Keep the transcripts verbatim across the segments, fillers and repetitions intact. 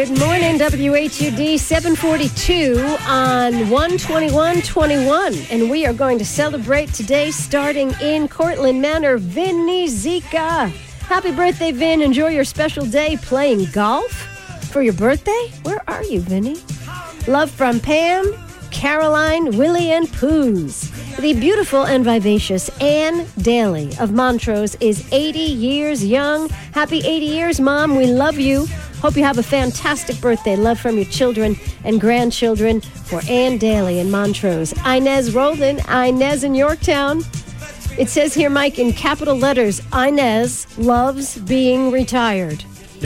Good morning, W H U D, seven forty-two on one twenty-one twenty-one. And we are going to celebrate today, starting in Cortland Manor, Vinny Zika. Happy birthday, Vin. Enjoy your special day playing golf for your birthday. Where are you, Vinny? Love from Pam, Caroline, Willie, and Poos. The beautiful and vivacious Ann Daly of Montrose is eighty years young. Happy eighty years, Mom. We love you. Hope you have a fantastic birthday. Love from your children and grandchildren for Ann Daly in Montrose. Inez Roldan, Inez in Yorktown. It says here, Mike, in capital letters, Inez loves being retired.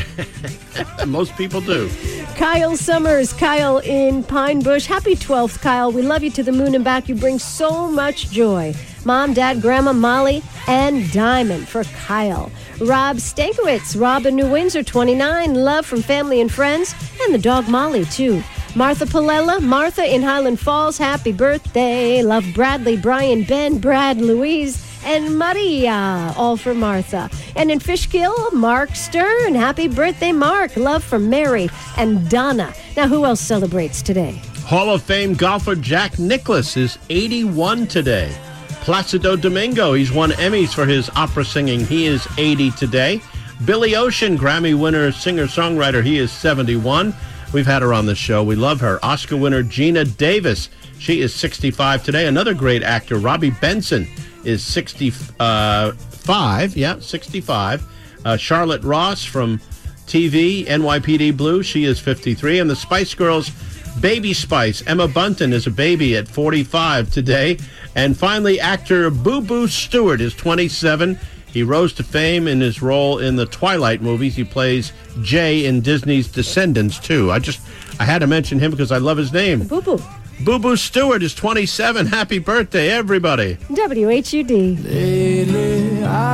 Most people do. Kyle Summers, Kyle in Pine Bush. Happy twelfth, Kyle. We love you to the moon and back. You bring so much joy. Mom, Dad, Grandma, Molly, and Diamond for Kyle. Rob Stankiewicz, Rob in New Windsor, twenty-nine. Love from family and friends. And the dog Molly, too. Martha Palella, Martha in Highland Falls. Happy birthday. Love Bradley, Brian, Ben, Brad, Louise, and Maria, all for Martha. And in Fishkill, Mark Stern. Happy birthday, Mark. Love from Mary and Donna. Now, who else celebrates today? Hall of Fame golfer Jack Nicklaus is eighty-one today. Placido Domingo, he's won Emmys for his opera singing. He is eighty today. Billy Ocean, Grammy winner, singer-songwriter, he is seventy-one. We've had her on the show. We love her. Oscar winner Gina Davis, she is sixty-five today. Another great actor, Robbie Benson, is sixty-five. Yeah, sixty-five. Uh, Charlotte Ross from T V, N Y P D Blue, she is fifty-three. And the Spice Girls, Baby Spice, Emma Bunton is a baby at forty-five today. And finally, actor Boo Boo Stewart is twenty-seven. He rose to fame in his role in the Twilight movies. He plays Jay in Disney's Descendants, too. I just, I had to mention him because I love his name. Boo Boo. Boo Boo Stewart is twenty-seven. Happy birthday, everybody. W H U D.